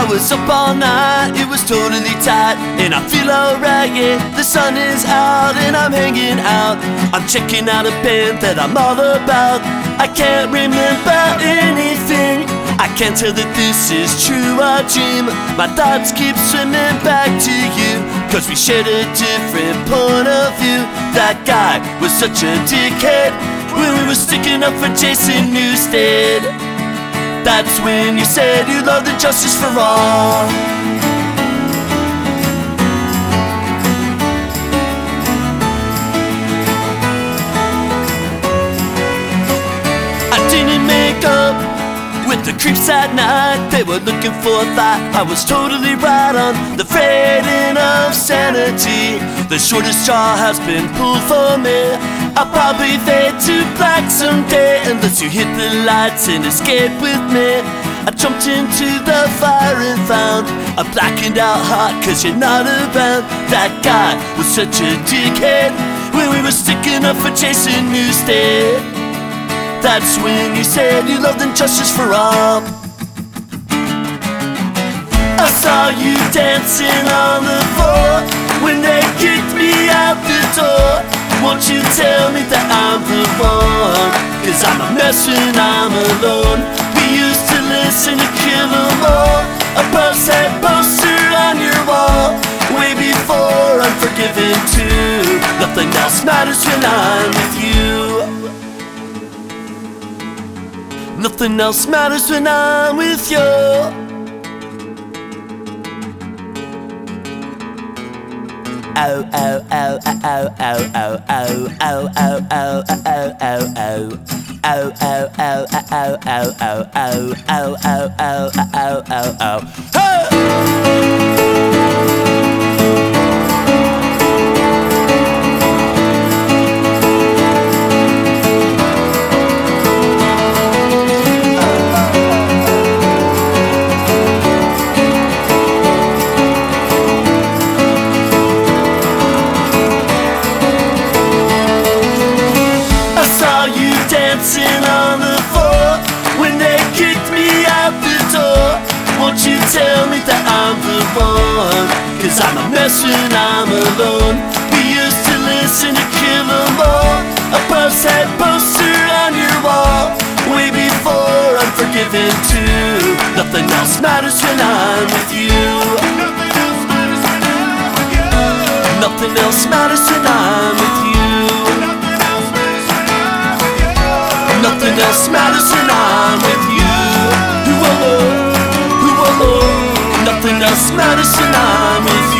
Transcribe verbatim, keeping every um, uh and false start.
was up all night, it was totally tight, and I feel alright, yeah. The sun is out and I'm hanging out. I'm checking out a band that I'm all about. I can't remember anything, I can't tell that this is true or dream. My thoughts keep swimming back to you, cause we shared a different point of view. That guy was such a dickhead when we were sticking up for Jason Newsted. That's when you said you loved the justice for all. I didn't make up with the creeps that night, they were looking for a fight. I was totally right on the fading of sanity. The shortest straw has been pulled for me. I'll probably fade to black someday unless you hit the lights and escape with me. I jumped into the fire and found a blackened out heart cause you're not around. That guy was such a dickhead when we were sticking up for Jason Newsted. That's when you said you loved injustice for all. I saw you dancing on the floor when they kicked me out the door. Won't you tell me that I'm the one? Cause I'm a mess when I'm alone. We used to listen to Kill 'Em All, a that poster on your wall, way before Unforgiven two. Nothing else matters when I'm with you. Nothing else matters when I'm with you. Oh, oh, oh, oh, oh, oh, oh, oh, oh, oh, oh, oh, oh, oh. Oh, oh, oh, oh, oh, oh, oh, oh, oh, oh, oh, oh, oh, oh. Hey! Dancing on the floor when they kicked me out the door. Won't you tell me that I'm the one? Cause I'm a mess when I'm alone. We used to listen to Kill 'Em All, a that poster on your wall, way before Unforgiven two. Nothing else matters when I'm with you. Nothing else matters when I'm with you. Nothing else matters when I'm with you. Who alone, who alone. Nothing else matters when I'm with you.